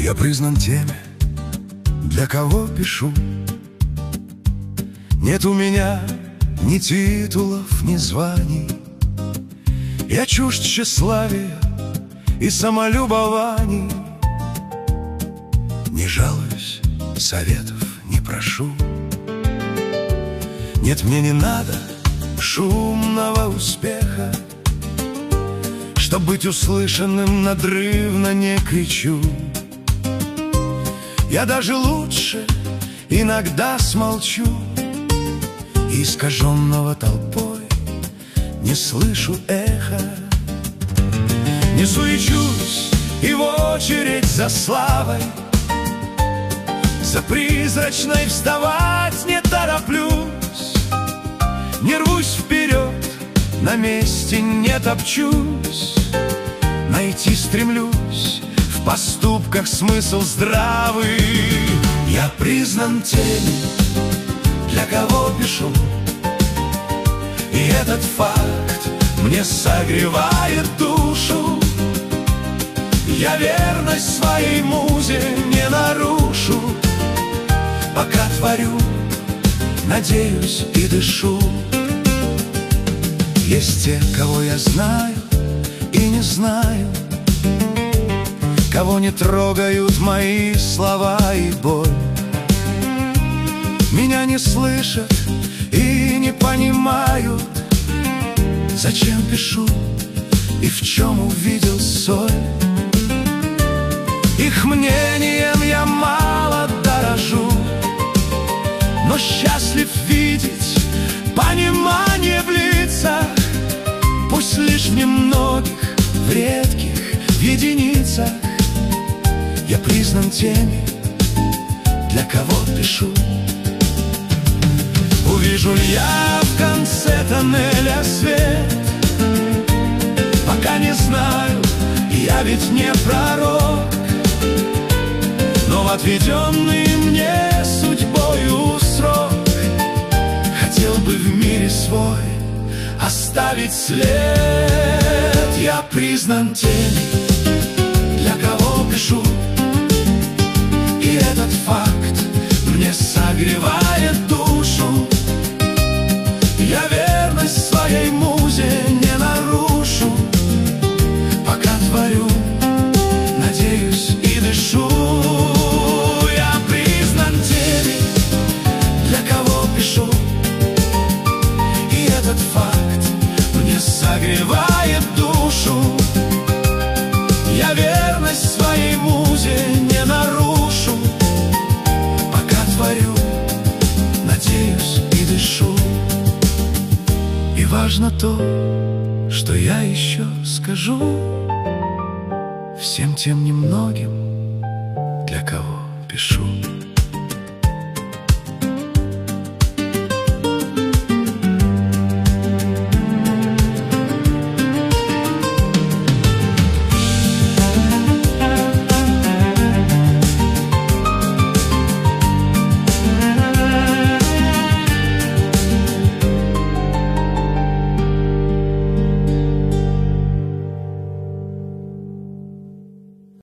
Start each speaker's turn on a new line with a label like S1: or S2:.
S1: Я признан теми, для кого пишу. Нет у меня ни титулов, ни званий. Я чужд тщеславия и самолюбований. Не жалуюсь, советов не прошу. Нет, мне не надо шумного успеха. Чтоб быть услышанным, надрывно не кричу. Я даже лучше иногда смолчу. И искаженного толпой не слышу эха. Не суечусь и в очередь за славой, за призрачной вставать не тороплюсь. Не рвусь вперед, на месте не топчусь. Найти стремлюсь в поступках смысл здравый. Я признан теми, для кого пишу. И этот факт мне согревает душу. Я верность своей музе не нарушу. Пока творю, надеюсь и дышу. Есть те, кого я знаю и не знаю, кого не трогают мои слова и боль. Меня не слышат и не понимают, зачем пишу и в чем увидел соль. Их мнением я мало дорожу, но счастлив видеть понимание в лицах. Пусть лишь в немногих, в редких, в единицах. Я признан теми, для кого пишу. Увижу ли я в конце тоннеля свет? Пока не знаю, я ведь не пророк. Но в отведенный мне судьбою срок хотел бы в мире свой оставить след. Я признан теми, для кого пишу. И этот факт мне согревает душу. Я верность своей музе не нарушу. Пока творю, надеюсь и дышу. Я признан теми, для кого пишу. И этот факт мне согревает душу. Я верность своей музе не нарушу. Пока творю, надеюсь и дышу. И важно то, что я еще скажу всем тем немногим, для кого пишу.